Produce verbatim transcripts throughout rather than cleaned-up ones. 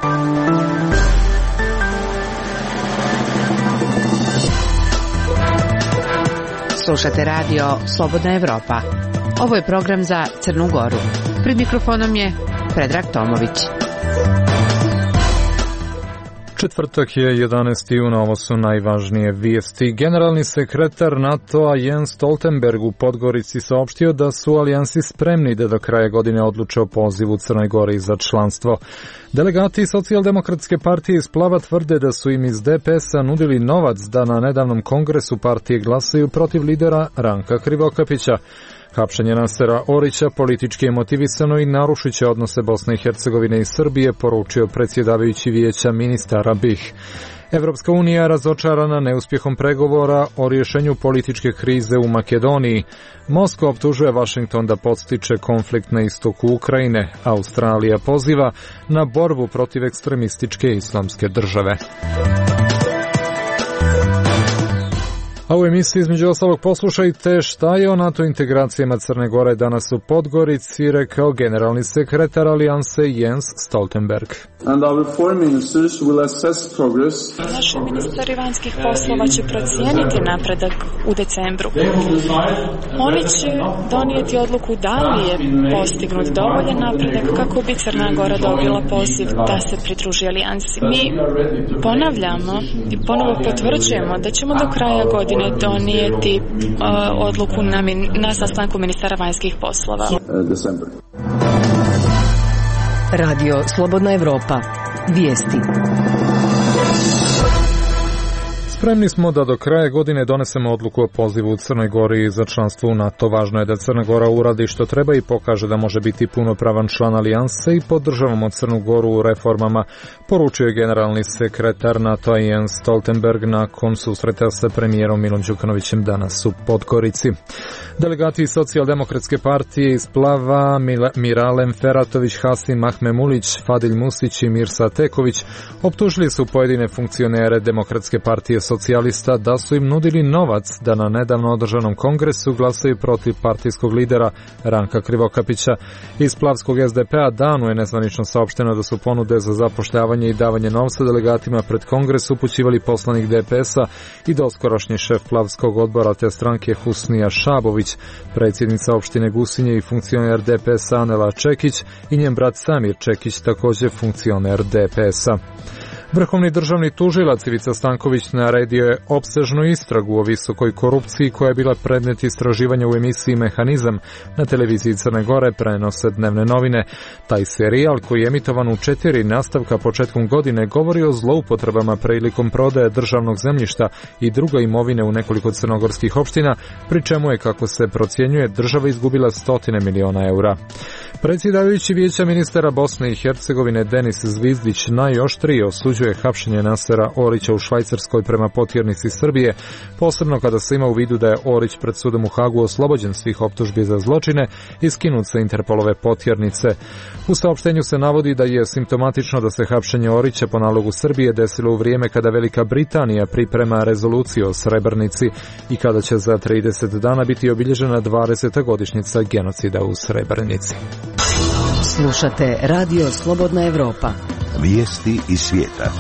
Slušate radio Slobodna Evropa. Ovo je program za Crnu Goru. Pred mikrofonom je Predrag Tomović. Četvrtak je jedanaesti juna, ovo su najvažnije vijesti. Generalni sekretar NATO-a Jens Stoltenberg u Podgorici saopštio da su alijansi spremni da do kraja godine odluče o pozivu Crnoj Gori za članstvo. Delegati Socijaldemokratske partije iz Splava tvrde da su im iz D P S-a nudili novac da na nedavnom kongresu partije glasaju protiv lidera Ranka Krivokapića. Hapšenje Nasera Orića politički je motivisano i narušit će odnose Bosne i Hercegovine i Srbije, poručio predsjedavajući vijeća ministara B i H. Evropska unija razočarana neuspjehom pregovora o rješenju političke krize u Makedoniji. Moskva optužuje Vašington da podstiče konflikt na istoku Ukrajine. Australija poziva na borbu protiv ekstremističke islamske države. A u emisiji između ostalog poslušajte šta je o NATO integracijama Crne Gore danas u Podgorici rekao generalni sekretar alijanse Jens Stoltenberg. And our foreign ministers will assess progress. Naši ministri vanjskih poslova će procijeniti napredak u decembru. Oni će donijeti odluku da li je postignut dovoljan napredak kako bi Crna Gora dobila poziv da se pridruži alijansi. Mi ponavljamo i ponovo potvrđujemo da ćemo do kraja godine donijeti uh, odluku na, min, na sastanku ministara vanjskih poslova. Radio Slobodna Evropa. Vijesti. Spremni smo da do kraja godine donesemo odluku o pozivu u Crnoj Gori za članstvo u NATO. Važno je da Crna Gora uradi što treba i pokaže da može biti punopravan član alijanse i podržavamo Crnu Goru u reformama, poručio je generalni sekretar NATO Jens Stoltenberg nakon susreta sa premijerom Milom Đukanovićem danas u Podgorici. Delegati Socijaldemokratske partije iz Splava Miralem Feratović, Hasim Mahmemulić, Fadil Musić i Mirsa Teković optužili su pojedine funkcionere Demokratske partije socijalista da su im nudili novac da na nedavno održanom kongresu glasaju protiv partijskog lidera Ranka Krivokapića. Iz Plavskog S D P-a danu je nezvanično saopšteno da su ponude za zapošljavanje i davanje novca delegatima pred kongres upućivali poslanik D P S-a i doskorašnji šef Plavskog odbora te stranke Husnija Šabović, predsjednica opštine Gusinje i funkcioner D P S-a Anela Čekić i njen brat Samir Čekić, također funkcioner D P S-a. Vrhovni državni tužilac Ivica Stanković naredio je opsežnu istragu o visokoj korupciji koja je bila predmet istraživanja u emisiji Mehanizam na televiziji Crne Gore, prenose dnevne novine. Taj serijal koji je emitovan u četiri nastavka početkom godine govori o zloupotrebama prilikom prodaje državnog zemljišta i druga imovine u nekoliko crnogorskih opština, pri čemu je, kako se procjenjuje, država izgubila stotine miliona eura. Predsjedavajući vijeća ministara Bosne i Hercegovine Denis Zvizdić najoštrije osuđuje hapšenje Nasera Orića u Švajcarskoj prema potjernici Srbije, posebno kada se ima u vidu da je Orić pred sudom u Hagu oslobođen svih optužbi za zločine i skinut sa Interpolove potjernice. U saopštenju se navodi da je simptomatično da se hapšenje Orića po nalogu Srbije desilo u vrijeme kada Velika Britanija priprema rezoluciju o Srebrenici i kada će za trideset dana biti obilježena dvadeseta godišnjica genocida u Srebrenici. Slušate Radio Slobodna Evropa. Vijesti iz svijeta.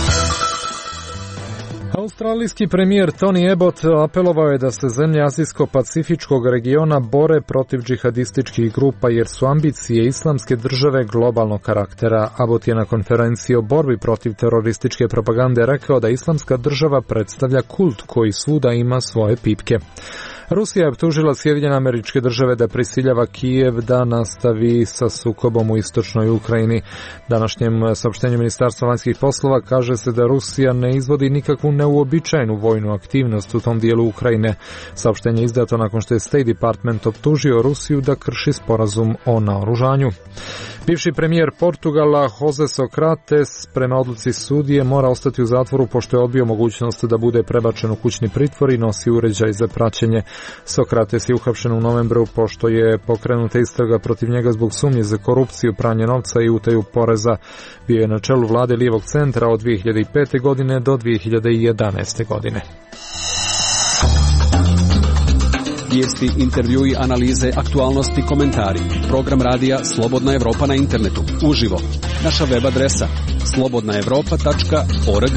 Australijski premijer Tony Abbott apelovao je da se zemlje azijsko-pacifičkog regiona bore protiv džihadističkih grupa jer su ambicije islamske države globalnog karaktera. Abbott je na konferenciji o borbi protiv terorističke propagande rekao da islamska država predstavlja kult koji svuda ima svoje pipke. Rusija je optužila Sjedinjene Američke Države da prisiljava Kijev da nastavi sa sukobom u istočnoj Ukrajini. Današnjem saopštenju Ministarstva vanjskih poslova kaže se da Rusija ne izvodi nikakvu neuobičajenu vojnu aktivnost u tom dijelu Ukrajine. Saopštenje je izdato nakon što je State Department optužio Rusiju da krši sporazum o naoružanju. Bivši premijer Portugala Jose Socrates prema odluci sudije mora ostati u zatvoru pošto je odbio mogućnost da bude prebačen u kućni pritvor i nosi uređaj za praćenje. Socrates je uhapšen u novembru pošto je pokrenuta istraga protiv njega zbog sumnje za korupciju, pranje novca i utaju poreza. Bio je na čelu vlade lijevog centra od dvije hiljade pete. godine do dvije hiljade jedanaeste. godine. Vijesti, intervjui, analize, aktualnosti, komentari. Program radija Slobodna Evropa na internetu. Uživo. Naša web adresa slobodna evropa tačka org.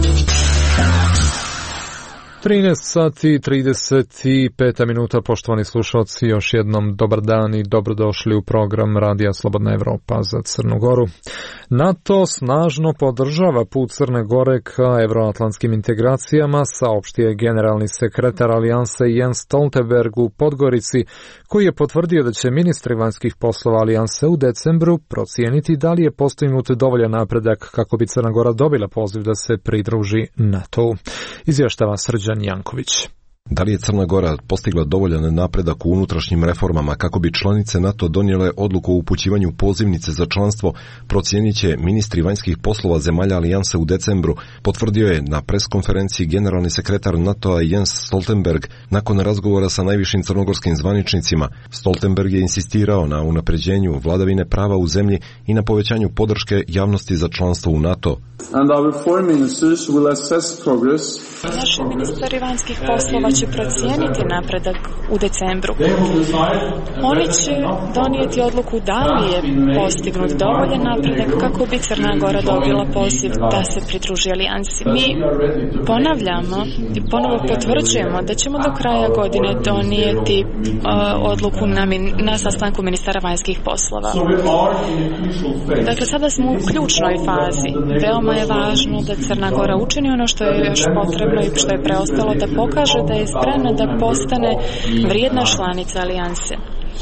trinaest sati i trideset pet minuta, poštovani slušalci, još jednom dobar dan i dobrodošli u program Radija Slobodna Evropa za Crnu Goru. NATO snažno podržava put Crne Gore ka evroatlantskim integracijama, saopštio je generalni sekretar Alijanse Jens Stoltenberg u Podgorici, koji je potvrdio da će ministri vanjskih poslova Alijanse u decembru procijeniti da li je postignut dovoljan napredak kako bi Crna Gora dobila poziv da se pridruži NATO-u. Izvještava Srđan Janković. Da li je Crna Gora postigla dovoljan napredak u unutrašnjim reformama kako bi članice NATO donijele odluku o upućivanju pozivnice za članstvo, procijenit će ministri vanjskih poslova zemalja Alijanse u decembru, potvrdio je na preskonferenciji generalni sekretar NATO-a Jens Stoltenberg nakon razgovora sa najvišim crnogorskim zvaničnicima. Stoltenberg je insistirao na unapređenju vladavine prava u zemlji i na povećanju podrške javnosti za članstvo u NATO. And our foreign ministers will assess progress. Naši ministri vanjskih poslova će procijeniti napredak u decembru. Oni će donijeti odluku da li je postignut dovoljan napredak kako bi Crna Gora dobila poziv da se pridruži alijansi. Mi ponavljamo i ponovo potvrđujemo da ćemo do kraja godine donijeti uh, odluku na, min, na sastanku ministara vanjskih poslova. Dakle, sada smo u ključnoj fazi. Veoma je važno da Crna Gora učini ono što je još potrebno i što je preostalo, da pokaže da je spremna da postane vrijedna članica alijanse.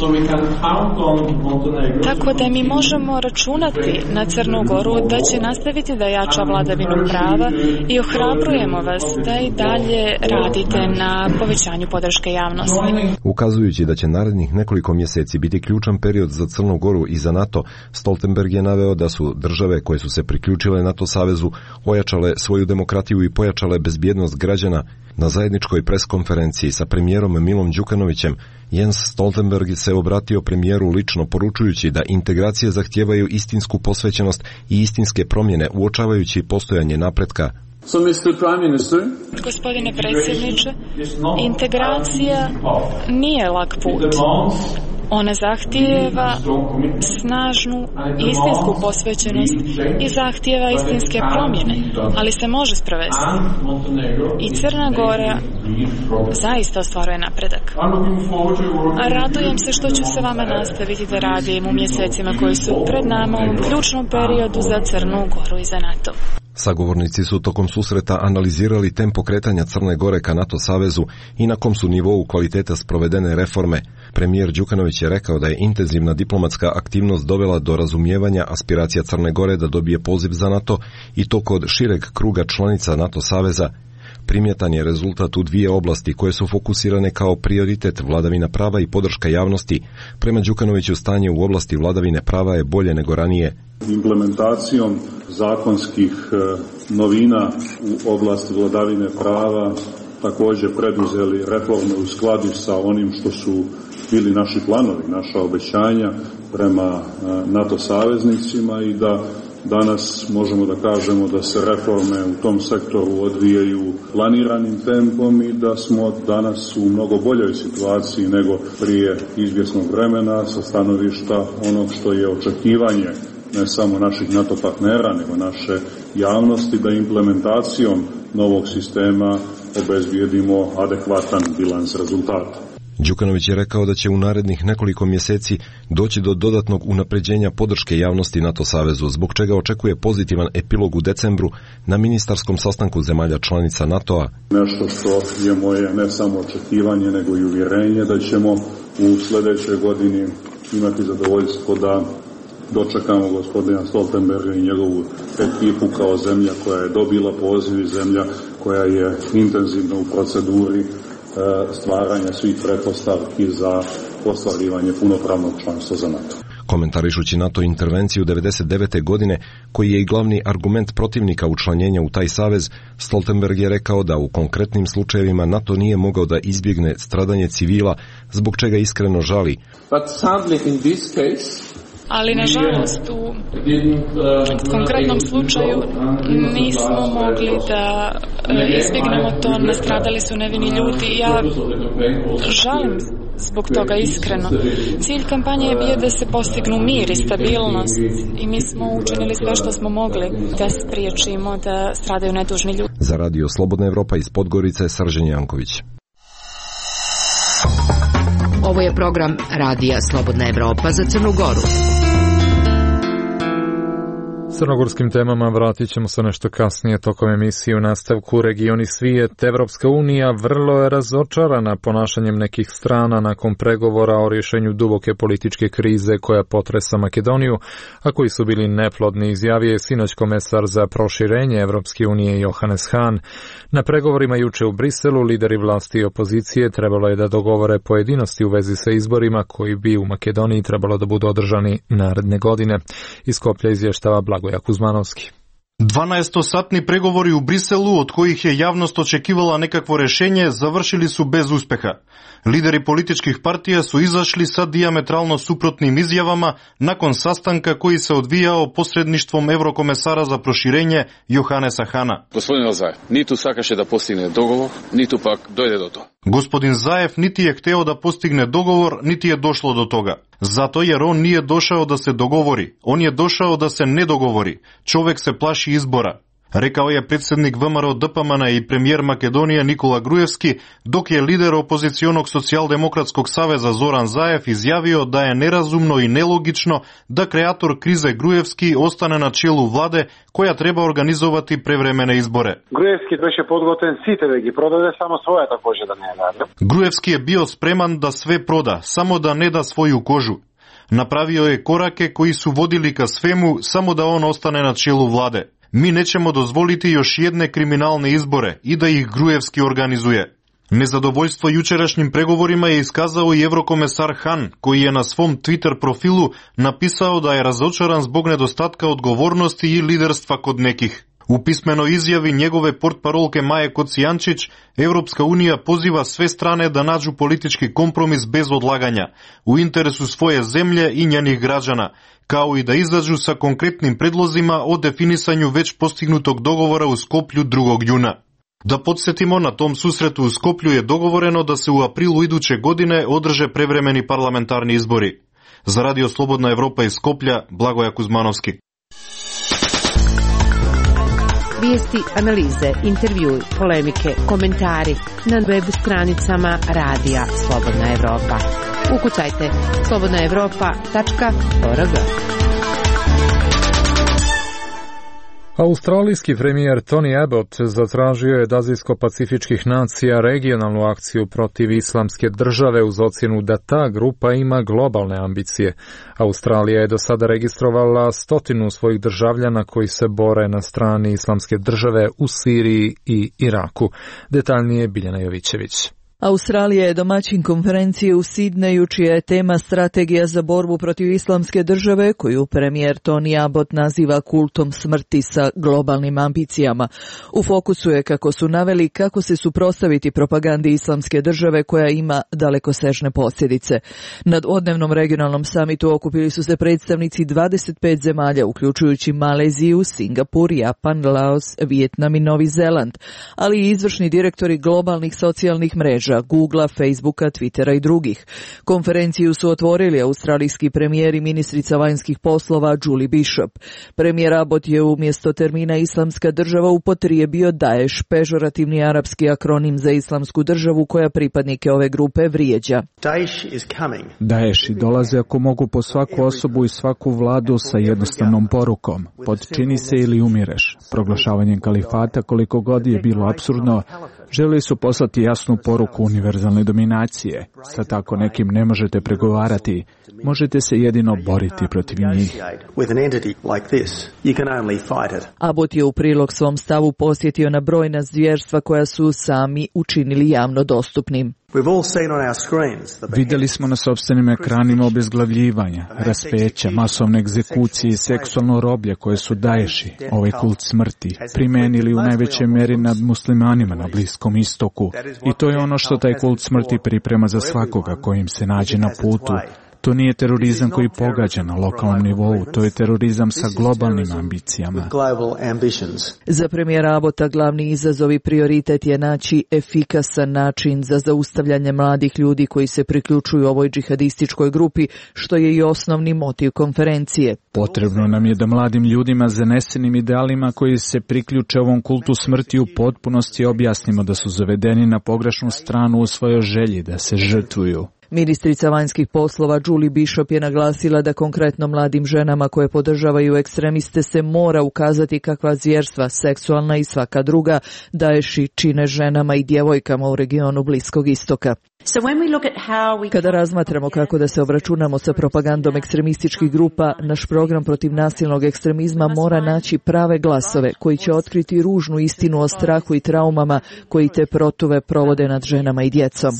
Tako da mi možemo računati na Crnu Goru da će nastaviti da jača vladavinu prava i ohrabrujemo vas da i dalje radite na povećanju podrške javnosti. Ukazujući da će narednih nekoliko mjeseci biti ključan period za Crnu Goru i za NATO, Stoltenberg je naveo da su države koje su se priključile NATO savezu ojačale svoju demokratiju i pojačale bezbjednost građana. Na zajedničkoj preskonferenciji sa premijerom Milom Đukanovićem, Jens Stoltenberg se obratio premijeru lično poručujući da integracije zahtijevaju istinsku posvećenost i istinske promjene uočavajući postojanje napretka. So, mister Prime Minister, gospodine predsjedniče, integracija nije lak put. Ona zahtijeva snažnu i istinsku posvećenost i zahtijeva istinske promjene, ali se može sprovesti. I Crna Gora zaista ostvaruje napredak. A radujem se što ću se vama nastaviti da radim u mjesecima koji su pred nama u ključnom periodu za Crnu Goru i za NATO. Sagovornici su tokom susreta analizirali tempo kretanja Crne Gore ka NATO savezu i na kom su nivou kvaliteta sprovedene reforme. Premijer Đukanović je rekao da je intenzivna diplomatska aktivnost dovela do razumijevanja aspiracija Crne Gore da dobije poziv za NATO i to kod šireg kruga članica NATO saveza. Primjetan je rezultat u dvije oblasti koje su fokusirane kao prioritet vladavina prava i podrška javnosti. Prema Đukanoviću stanje u oblasti vladavine prava je bolje nego ranije. Implementacijom zakonskih novina u oblasti vladavine prava također preduzeli reforme u skladu sa onim što su bili naši planovi, naša obećanja prema NATO saveznicima i da danas možemo da kažemo da se reforme u tom sektoru odvijaju planiranim tempom i da smo danas u mnogo boljoj situaciji nego prije izvjesnog vremena sa stanovišta onog što je očekivanje ne samo naših NATO partnera, nego naše javnosti da implementacijom novog sistema obezbijedimo adekvatan bilans rezultata. Đukanović je rekao da će u narednih nekoliko mjeseci doći do dodatnog unapređenja podrške javnosti NATO savezu, zbog čega očekuje pozitivan epilog u decembru na ministarskom sastanku zemalja članica NATO-a. Nešto što je moje ne samo očekivanje, nego i uvjerenje da ćemo u sljedećoj godini imati zadovoljstvo da dočekamo gospodina Stoltenberga i njegovu ekipu kao zemlja koja je dobila poziv i zemlja koja je intenzivno u proceduri stvaranja svih pretpostavki za ostvarivanje punopravnog članstva za NATO. Komentarišući NATO intervenciju devedeset devete godine, koji je i glavni argument protivnika učlanjenja u taj savez, Stoltenberg je rekao da u konkretnim slučajevima NATO nije mogao da izbjegne stradanje civila, zbog čega iskreno žali. But sadly in this case, ali nažalost u konkretnom slučaju nismo mogli da izbjegnemo to, nastradali su nevini ljudi. Ja žalim zbog toga iskreno. Cilj kampanje je bio da se postignu mir i stabilnost i mi smo učinili sve što smo mogli da spriječimo da stradaju nedužni ljudi. Za Radio Slobodna Evropa iz Podgorice, Srđan Janković. Ovo je program Radija Slobodna Evropa za Crnu Goru. Crnogorskim temama vratit ćemo se nešto kasnije tokom emisije. U nastavku Regioni svijet. Evropska unija vrlo je razočarana ponašanjem nekih strana nakon pregovora o rješenju duboke političke krize koja potresa Makedoniju, a koji su bili neplodni, izjavio je sinoć komesar za proširenje Evropske unije Johannes Hahn. Na pregovorima juče u Briselu lideri vlasti i opozicije trebalo je da dogovore pojedinosti u vezi sa izborima koji bi u Makedoniji trebalo da budu održani naredne godine. Iz Skoplja izvještava Blagoja Kuzmanovski. dvanaestosatni pregovori u Briselu, od kojih je javnost očekivala nekakvo rešenje, završili su bez uspeha. Lideri političkih partija su izašli sa dijametralno suprotnim izjavama nakon sastanka koji se odvijao posredništvom Evrokomesara za proširenje Johannesa Hahna. Gospodin Zajev, niti sakaše da postigne dogovor, niti pak dojde do toga. Gospodin Zajev niti je hteo da postigne dogovor, niti je došlo do toga. Zato jer on nije došao da se dogovori, on je došao da se ne dogovori. Čovek se plaši izbora. Rekao je predsjednik V M R O D P M N i premijer Makedonije Nikola Grujevski, dok je lider opozicionog socijaldemokratskog saveza Zoran Zajev izjavio da je nerazumno i nelogično da kreator krize Grujevski ostane na čelu vlade koja treba organizovati prevremene izbore. Grujevski беше подготвен сите да ги продаде, само својата кожа да не ја даде. Grujevski je bio spreman da sve proda, samo da ne da svoju kožu. Napravio je korake koji su vodili ka svemu, samo da on ostane na čelu vlade. Mi nećemo dozvoliti još jedne kriminalne izbore i da ih Grujevski organizuje. Nezadovoljstvo jučerašnjim pregovorima je iskazao i Evrokomesar Hahn, koji je na svom Twitter profilu napisao da je razočaran zbog nedostatka odgovornosti i liderstva kod nekih. U pismenoj izjavi njegove portparolke Maje Kocijančić, Evropska unija poziva sve strane da nađu politički kompromis bez odlaganja, u interesu svoje zemlje i njenih građana, kao i da izađu sa konkretnim predlozima o definisanju već postignutog dogovora u Skoplju drugog juna. Da podsjetimo, na tom susretu u Skoplju je dogovoreno da se u aprilu iduće godine održe prevremeni parlamentarni izbori. Za Radio Slobodna Evropa iz Skoplja, Blagoja Kuzmanovski. Vijesti, analize, intervjui, polemike, komentari na web stranicama Radija Slobodna Evropa. Ukucajte slobodna evropa tačka org. Australijski premijer Tony Abbott zatražio je od azijsko-pacifičkih nacija regionalnu akciju protiv islamske države uz ocjenu da ta grupa ima globalne ambicije. Australija je do sada registrovala stotinu svojih državljana koji se bore na strani islamske države u Siriji i Iraku. Detaljnije Biljana Jovićević. Australija je domaćin konferencije u Sidneju, čija je tema strategija za borbu protiv islamske države, koju premijer Tony Abbott naziva kultom smrti sa globalnim ambicijama. U fokusu je, kako su naveli, kako se suprotstaviti propagandi islamske države koja ima dalekosežne posljedice. Na dvodnevnom regionalnom samitu okupili su se predstavnici dvadeset pet zemalja, uključujući Maleziju, Singapur, Japan, Laos, Vijetnam i Novi Zeland, ali i izvršni direktori globalnih socijalnih mreža, Googlea, Facebooka, Twittera i drugih. Konferenciju su otvorili australijski premijer i ministrica vanjskih poslova Julie Bishop. Premijer Abbott je umjesto termina islamska država upotrijebio Daesh, pežorativni arapski akronim za islamsku državu koja pripadnike ove grupe vrijeđa. Daeshi dolaze ako mogu po svaku osobu i svaku vladu sa jednostavnom porukom: podčini se ili umireš. Proglašavanjem kalifata, koliko god je bilo apsurdno, želi su poslati jasnu poruku univerzalne dominacije. Sa tako nekim ne možete pregovarati, možete se jedino boriti protiv njih. Abbott je u prilog svom stavu posjetio na brojna zvjerstva koja su sami učinili javno dostupnim. Vidjeli smo na sopstvenim ekranima obezglavljivanja, raspeća, masovne egzekucije i seksualno roblje koje su Daeshi, ovaj kult smrti, primenili u najvećoj mjeri nad muslimanima na Bliskom istoku. I to je ono što taj kult smrti priprema za svakoga kojim se nađe na putu. To nije terorizam koji pogađa na lokalnom nivou, to je terorizam sa globalnim ambicijama. Za premijera Abota glavni izazov i prioritet je naći efikasan način za zaustavljanje mladih ljudi koji se priključuju ovoj džihadističkoj grupi, što je i osnovni motiv konferencije. Potrebno nam je da mladim ljudima zanesenim idealima koji se priključe ovom kultu smrti u potpunosti objasnimo da su zavedeni na pogrešnu stranu u svojoj želji da se žrtvuju. Ministrica vanjskih poslova Julie Bishop je naglasila da konkretno mladim ženama koje podržavaju ekstremiste se mora ukazati kakva zvjerstva, seksualna i svaka druga, Daeši čine ženama i djevojkama u regionu Bliskog istoka. Kada razmatramo kako da se obračunamo sa propagandom ekstremističkih grupa, naš program protiv nasilnog ekstremizma mora naći prave glasove koji će otkriti ružnu istinu o strahu i traumama koji te protuve provode nad ženama i djecom.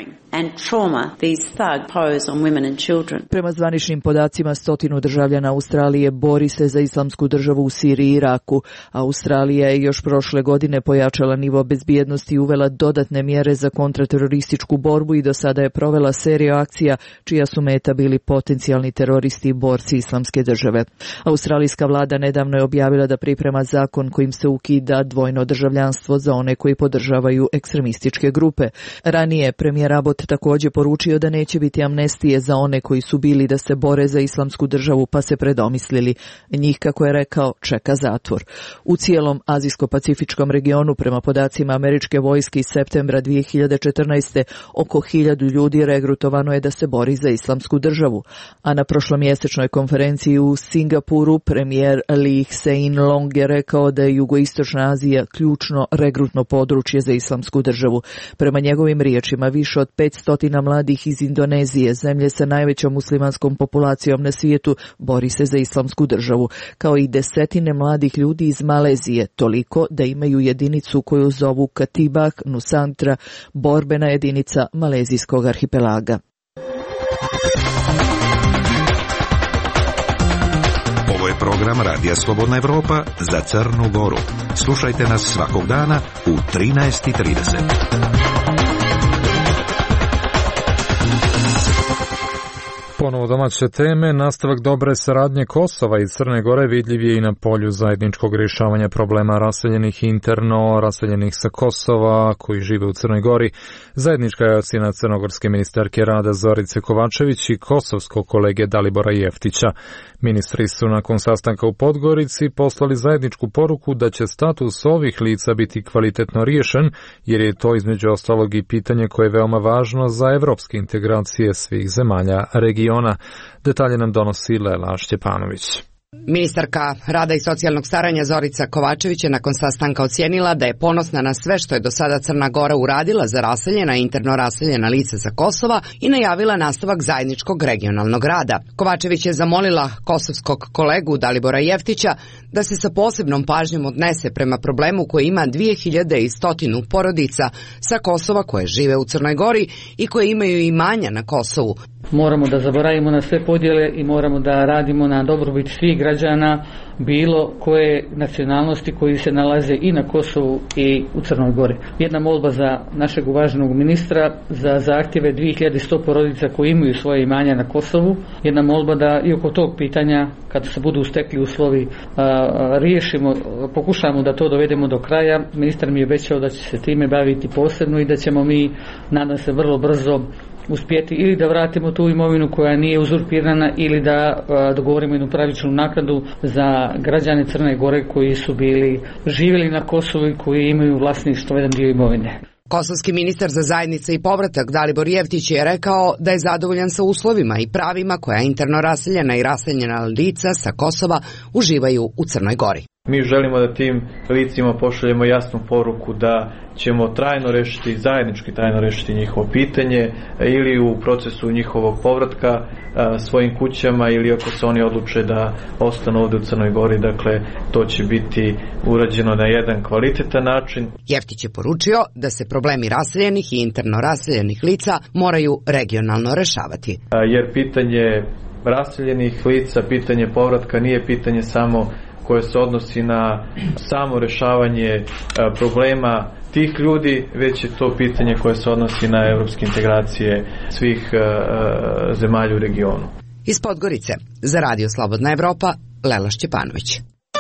Prema zvaničnim podacima, stotinu državljana Australije bori se za islamsku državu u Siriji i Iraku. Australija je još prošle godine pojačala nivo bezbjednosti i uvela dodatne mjere za kontraterorističku borbu i do sada je provela seriju akcija čija su meta bili potencijalni teroristi i borci islamske države. Australijska vlada nedavno je objavila da priprema zakon kojim se ukida dvojno državljanstvo za one koji podržavaju ekstremističke grupe. Ranije premijer Abbott također poručio da neće biti amnestije za one koji su bili da se bore za islamsku državu pa se predomislili. Njih, kako je rekao, čeka zatvor. U cijelom azijsko-pacifičkom regionu, prema podacima američke vojske iz septembra dvije hiljade četrnaeste. oko hiljadu ljudi regrutovano je da se bori za islamsku državu. A na prošlomjesečnoj konferenciji u Singapuru premijer Lee Hsien Loong je rekao da je jugoistočna Azija ključno regrutno područje za islamsku državu. Prema njegovim riječima, više od petsto mladih iz Indonezije, zemlje sa najvećom muslimanskom populacijom na svijetu, bori se za islamsku državu, kao i desetine mladih ljudi iz Malezije, toliko da imaju jedinicu koju zovu Katibak Nusantara, borbena jedinica malezijskog arhipelaga. Ovo je program Radija Slobodna Evropa za Crnu Goru. Slušajte nas svakog dana u trinaest i trideset. Ponovo domaće teme, nastavak dobre saradnje Kosova i Crne Gore vidljiv je i na polju zajedničkog rješavanja problema raseljenih interno, raseljenih sa Kosova koji žive u Crnoj Gori. Zajednička je ocjena crnogorske ministarke rada Zorice Kovačević i kosovskog kolege Dalibora Jeftića. Ministri su nakon sastanka u Podgorici poslali zajedničku poruku da će status ovih lica biti kvalitetno riješen, jer je to između ostalog i pitanje koje je veoma važno za evropske integracije svih zemalja regiona. Detalje nam donosi Lela Šćepanović. Ministarka rada i socijalnog staranja Zorica Kovačević je nakon sastanka ocijenila da je ponosna na sve što je do sada Crna Gora uradila za raseljena i interno raseljena lica sa Kosova i najavila nastavak zajedničkog regionalnog rada. Kovačević je zamolila kosovskog kolegu Dalibora Jeftića da se sa posebnom pažnjom odnese prema problemu koji ima dvije hiljade sto porodica sa Kosova koje žive u Crnoj Gori i koje imaju imanja na Kosovu. Moramo da zaboravimo na sve podjele i moramo da radimo na dobrobit svih građana bilo koje nacionalnosti koji se nalaze i na Kosovu i u Crnoj Gori. Jedna molba za našeg uvaženog ministra za zahtjeve dvije hiljade sto porodica koji imaju svoje imanja na Kosovu. Jedna molba da i oko tog pitanja, kad se budu stekli uslovi, a, a, riješimo, pokušamo da to dovedemo do kraja. Ministar mi je obećao da će se time baviti posebno i da ćemo mi, nadam se, vrlo brzo uspjeti ili da vratimo tu imovinu koja nije uzurpirana ili da a, dogovorimo jednu pravičnu naknadu za građane Crne Gore koji su bili živjeli na Kosovu i koji imaju vlasništvo jedan dio imovine. Kosovski ministar za zajednice i povratak Dalibor Jeftić je rekao da je zadovoljan sa uslovima i pravima koja interno raseljena i raseljena lica sa Kosova uživaju u Crnoj Gori. Mi želimo da tim licima pošaljemo jasnu poruku da ćemo trajno rešiti, zajednički trajno rešiti njihovo pitanje ili u procesu njihovog povratka a, svojim kućama ili ako se oni odluče da ostanu ovdje u Crnoj Gori, dakle to će biti urađeno na jedan kvalitetan način. Jeftić je poručio da se problemi raseljenih i interno raseljenih lica moraju regionalno rešavati. A, jer pitanje raseljenih lica, pitanje povratka nije pitanje samo koje se odnosi na samo rešavanje problema tih ljudi, već je to pitanje koje se odnosi na evropske integracije svih zemalja u regionu. Iz Podgorice, za Radio Slobodna Evropa, Lela Šćepanović.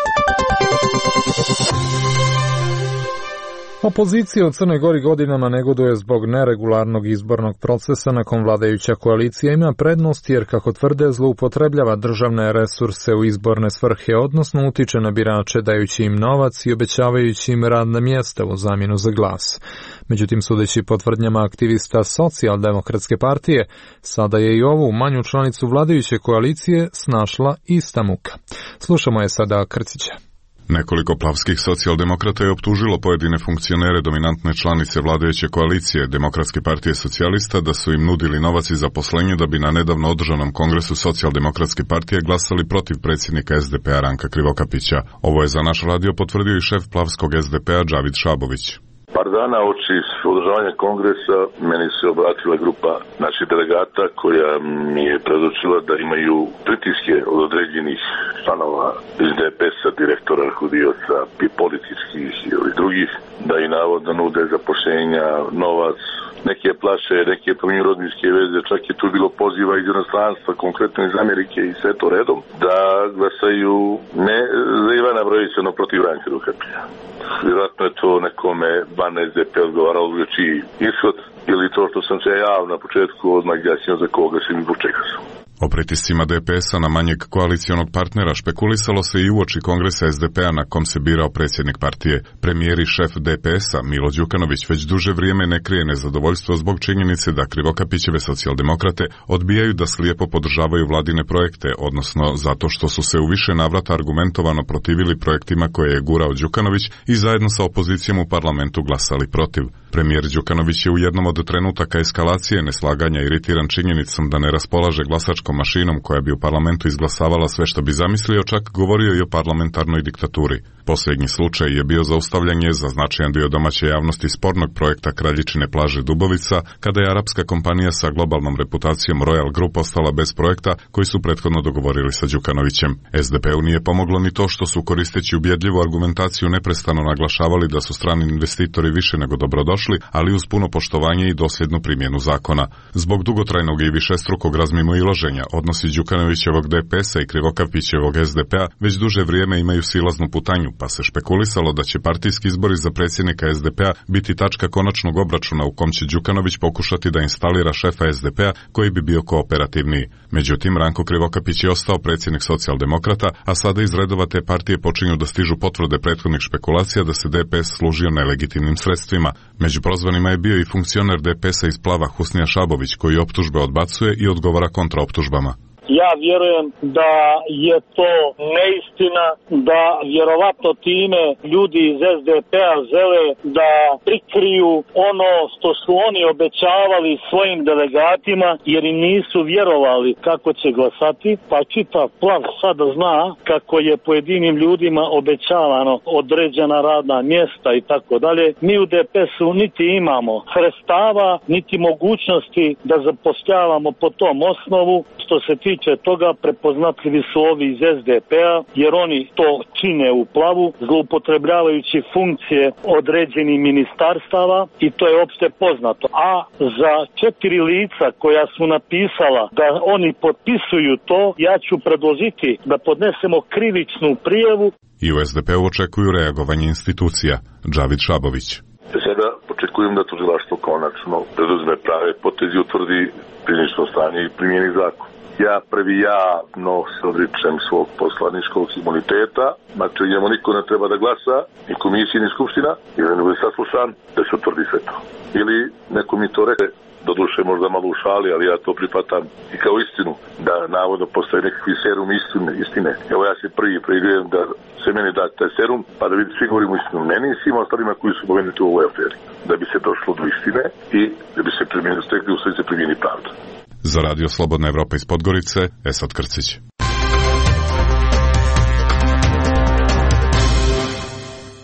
Opozicija u Crnoj Gori godinama negoduje zbog neregularnog izbornog procesa na kom vladajuća koalicija ima prednost jer, kako tvrde, zloupotrebljava državne resurse u izborne svrhe, odnosno utiče na birače dajući im novac i obećavajući im radna mjesta u zamjenu za glas. Međutim, sudeći po tvrdnjama aktivista Socijaldemokratske partije, sada je i ovu manju članicu vladajuće koalicije snašla ista muka. Slušamo je sada Krcića. Nekoliko plavskih socijaldemokrata je optužilo pojedine funkcionere dominantne članice vladajuće koalicije Demokratske partije socijalista da su im nudili novac i zaposlenje da bi na nedavno održanom kongresu Socijaldemokratske partije glasali protiv predsjednika es de pe-a Ranka Krivokapića. Ovo je za naš radio potvrdio i šef plavskog es de pe-a Džavid Šabović. Par dana oči održavanja kongresa meni se obratila grupa naših delegata koja mi je predočila da imaju pritiske od određenih članova iz de pe es-a, direktora, hudioca, političkih ili drugih, da i navodno nude zapošljenja, novac, neke plaše, neke pominju rodbinske veze, čak je tu bilo poziva iz inostranstva, konkretno iz Amerike i sve to redom, da glasaju ne za Ivana Brojića, no protiv Ranka Krivokapića. Vjerojatno je to nekome van es de pe odgovaralo drugačiji ishod ili to što sam se javno na početku odmah jasnio za koga sam i zbog čega sam. O pritiscima de pe es-a na manjeg koalicijonog partnera špekulisalo se i uoči kongresa es de pe-a na kom se birao predsjednik partije. Premijer i šef de pe es-a Milo Đukanović već duže vrijeme ne krije nezadovoljstvo zbog činjenice da Krivokapićeve socijaldemokrate odbijaju da slijepo podržavaju vladine projekte, odnosno zato što su se u više navrata argumentovano protivili projektima koje je gurao Đukanović i zajedno sa opozicijom u parlamentu glasali protiv. Premijer Đukanović je u jednom od trenutaka eskalacije neslaganja iritiran činjenicom da ne raspolaže glasačkom mašinom koja bi u parlamentu izglasavala sve što bi zamislio, čak govorio i o parlamentarnoj diktaturi. Posljednji slučaj je bio zaustavljanje za značajan dio domaće javnosti spornog projekta Kraljičine plaže Dubovica, kada je arapska kompanija sa globalnom reputacijom Royal Group ostala bez projekta koji su prethodno dogovorili sa Đukanovićem. es de pe-u nije pomoglo ni to što su, koristeći ubjedljivu argumentaciju, neprestano naglašavali da su strani investitori više nego dobrodošli, ali uz puno poštovanje i dosljednu primjenu zakona. Zbog dugotrajnog i višestrukog razmimoilaženja, odnosi Đukanovićevog de pe es-a i Krivokapićevog es de pe-a već duže vrijeme imaju silaznu putanju, pa se špekulisalo da će partijski izbori za predsjednika es de pe-a biti tačka konačnog obračuna u kom će Đukanović pokušati da instalira šefa es de pe-a koji bi bio kooperativniji. Međutim, Ranko Krivokapić je ostao predsjednik socijaldemokrata, a sada iz redova te partije počinju da stižu potvrde prethodnih špekulacija da se de pe es služio nelegitimnim sredstvima. Među prozvanima je bio i funkcioner de pe es-a iz Plava Husnija Šabović, koji optužbe odbacuje i odgovara kontraoptužbama. Ja vjerujem da je to neistina, da vjerovatno time ljudi iz es de pe-a žele da prikriju ono što su oni obećavali svojim delegatima, jer im nisu vjerovali kako će glasati, pa čitav Plav sada zna kako je pojedinim ljudima obećavano određena radna mjesta i tako dalje. Mi u de pe es-u niti imamo sredstava, niti mogućnosti da zapošljavamo po tom osnovu. Što se tiče toga, prepoznatljivi su ovi iz es de pe-a, jer oni to čine u Plavu, zloupotrebljavajući funkcije određenih ministarstava i to je opšte poznato. A za četiri lica koja su napisala da oni potpisuju to, ja ću predložiti da podnesemo krivičnu prijavu. I u es de pe-u očekuju reagovanje institucija. Džavid Šabović. Sada očekujem da tužilaštvo konačno preduzme prave potezi, utvrdi činjenično stanje i primjeni zakon. Ja prvi javno se odričem svog poslaničkog imuniteta, znači njemu niko ne treba da glasa, ni komisija, ni skupština, ili ne bude saslušan, da se utvrdi sve to. Ili neko mi to reče, doduše možda malo u šali, ali ja to pripatam i kao istinu, da navodno postoje nekakvi serum istine. istine. Evo ja se prvi preidujem da se meni da taj serum, pa da vidi svi govorimo istinu meni i svima ostalima koji su pomenuti u ovoj aferi. Da bi se došlo do istine i da bi se primjeni, stekli u sve se primjeni pravda. Za Radio Slobodna Evropa iz Podgorice, Esad Krcić.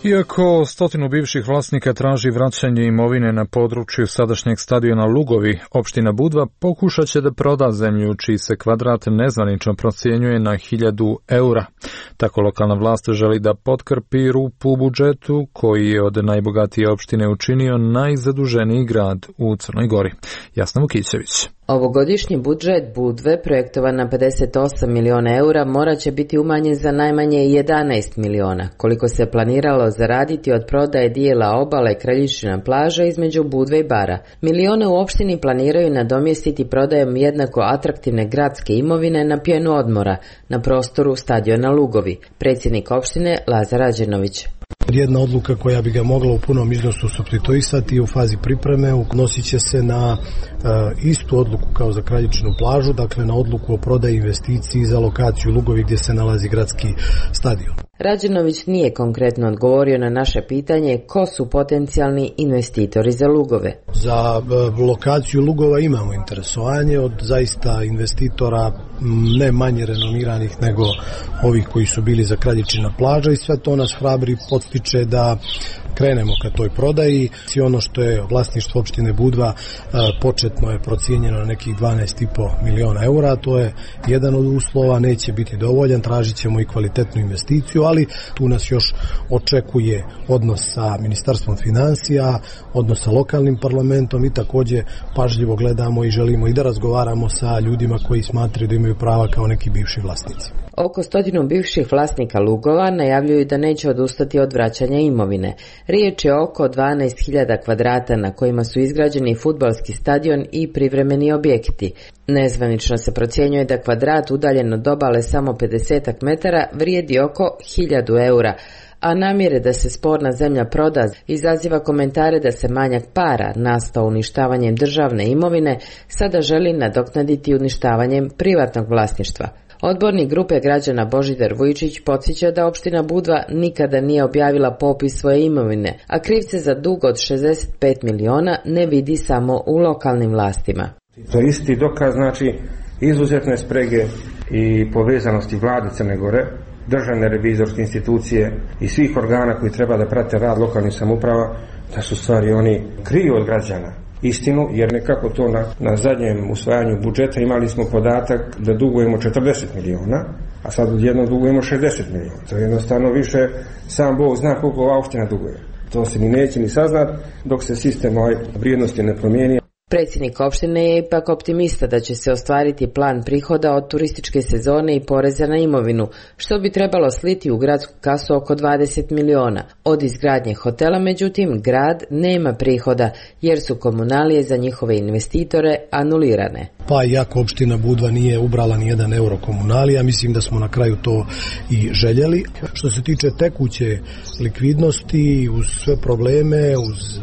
Iako stotinu bivših vlasnika traži vraćanje imovine na području sadašnjeg stadiona Lugovi, opština Budva pokušat će da proda zemlju čiji se kvadrat nezvanično procjenjuje na hiljadu eura. Tako lokalna vlast želi da potkrpi rupu u budžetu koji je od najbogatije opštine učinio najzaduženiji grad u Crnoj Gori. Jasna Vukićević. Ovogodišnji budžet Budve, projektovan na pedeset osam miliona eura, morat će biti umanjen za najmanje jedanaest miliona, koliko se planiralo zaraditi od prodaje dijela obale Kraljičina plaža između Budve i Bara. Milione u opštini planiraju nadomjestiti prodajom jednako atraktivne gradske imovine na pjenu odmora na prostoru stadiona Lugovi. Predsjednik opštine Lazar Rađenović. Jedna odluka koja bi ga mogla u punom iznosu supstituisati u fazi pripreme odnosit će se na e, istu odluku kao za Kraljičinu plažu, dakle na odluku o prodaji investiciji za lokaciju Lugovi gdje se nalazi gradski stadion. Rađenović nije konkretno odgovorio na naše pitanje ko su potencijalni investitori za Lugove. Za e, lokaciju Lugova imamo interesovanje od zaista investitora ne manje renomiranih nego ovih koji su bili za Kraljičina plaža i sve to nas hrabri podstiče da krenemo ka toj prodaji. I ono što je vlasništvo opštine Budva početno je procijenjeno na nekih dvanaest i po miliona eura, to je jedan od uslova, neće biti dovoljan, tražit ćemo i kvalitetnu investiciju, ali tu nas još očekuje odnos sa Ministarstvom financija, odnos sa lokalnim parlamentom i također pažljivo gledamo i želimo i da razgovaramo sa ljudima koji smatraju da imaju prava kao neki bivši vlasnici. Oko stotinu bivših vlasnika Lugova najavljuju da neće odustati od vraćanja imovine. Riječ je oko dvanaest hiljada kvadrata na kojima su izgrađeni fudbalski stadion i privremeni objekti. Nezvanično se procjenjuje da kvadrat udaljen od obale samo pedeset metara vrijedi oko hiljadu eura, a namjere da se sporna zemlja proda izaziva komentare da se manjak para nastao uništavanjem državne imovine sada želi nadoknaditi uništavanjem privatnog vlasništva. Odbornik grupe građana Božidar Vujčić podsjeća da opština Budva nikada nije objavila popis svoje imovine, a krivce za dug od šezdeset pet miliona ne vidi samo u lokalnim vlastima. To je isti dokaz, znači, izuzetne sprege i povezanosti vlade Crne Gore, državne revizorske institucije i svih organa koji treba da prate rad lokalnih samouprava, da su stvari oni kriju od građana istinu, jer nekako to na, na zadnjem usvajanju budžeta imali smo podatak da dugujemo četrdeset miliona, a sad odjedno dugujemo šezdeset miliona. To je jednostavno više, sam Bog zna koliko ova opština duguje. To se ni neće ni saznat dok se sistem ovaj vrijednosti ne promijeni. Predsjednik opštine je ipak optimista da će se ostvariti plan prihoda od turističke sezone i poreza na imovinu, što bi trebalo sliti u gradsku kasu oko dvadeset miliona. Od izgradnje hotela, međutim, grad nema prihoda, jer su komunalije za njihove investitore anulirane. Pa iako opština Budva nije ubrala ni jedan euro komunalija, mislim da smo na kraju to i željeli. Što se tiče tekuće likvidnosti, uz sve probleme, uz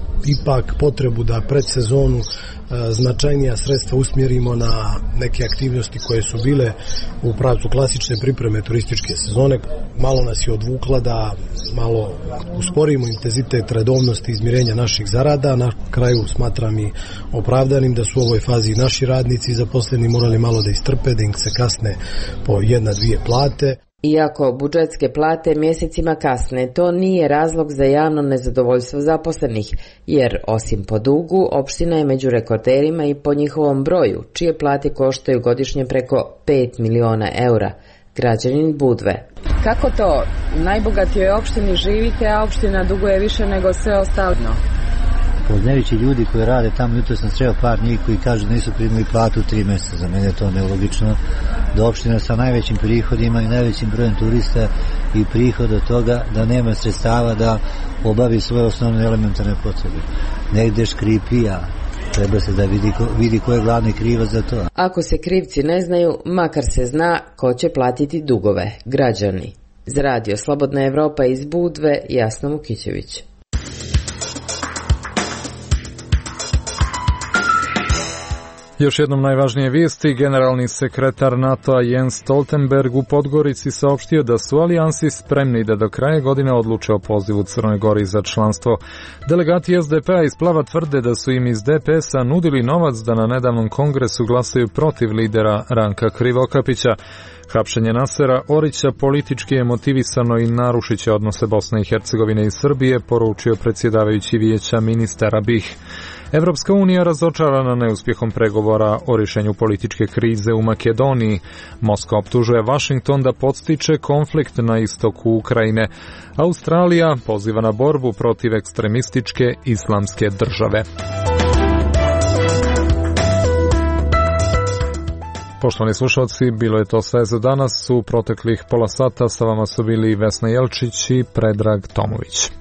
ipak potrebu da pred sezonu značajnija sredstva usmjerimo na neke aktivnosti koje su bile u pravcu klasične pripreme turističke sezone. Malo nas je odvukla da malo usporimo intenzitet redovnosti izmirenja naših zarada. Na kraju smatram i opravdanim da su u ovoj fazi naši radnici zaposleni morali malo da istrpe, da im se kasne po jedna, dvije plate. Iako budžetske plate mjesecima kasne, to nije razlog za javno nezadovoljstvo zaposlenih, jer osim po dugu, opština je među rekorderima i po njihovom broju, čije plate koštaju godišnje preko pet miliona eura. Građanin Budve. Kako to? U najbogatijoj opštini živite, a opština duguje više nego sve ostalo? Poznajući ljudi koji rade tamo, jutro sam sreo par njih koji kažu da nisu primili platu u tri mjeseca. Za mene je to nelogično da opština sa najvećim prihodima i najvećim brojem turista i prihod od toga da nema sredstava da obavi svoje osnovne elementarne potrebe. Negde škripi, a treba se da vidi ko, vidi ko je glavni krivac za to. Ako se krivci ne znaju, makar se zna ko će platiti dugove, građani. Za radio Slobodna Evropa iz Budve, Jasna Vukićević. Još jednom najvažnije vijesti, generalni sekretar NATO-a Jens Stoltenberg u Podgorici saopštio da su alijansi spremni da do kraja godine odluče o pozivu Crnoj Gori za članstvo. Delegati es de pe-a iz Plava tvrde da su im iz de pe es-a nudili novac da na nedavnom kongresu glasaju protiv lidera Ranka Krivokapića. Hapšenje Nasera Orića politički je motivisano i narušit će odnose Bosne i Hercegovine i Srbije, poručio predsjedavajući vijeća ministara B i ha. Evropska unija razočarana neuspjehom pregovora o rješenju političke krize u Makedoniji. Moskva optužuje Washington da podstiče konflikt na istoku Ukrajine. Australija poziva na borbu protiv ekstremističke islamske države. Poštovani slušalci, bilo je to sve za danas. U proteklih pola sata sa vama su bili Vesna Jelčić i Predrag Tomović.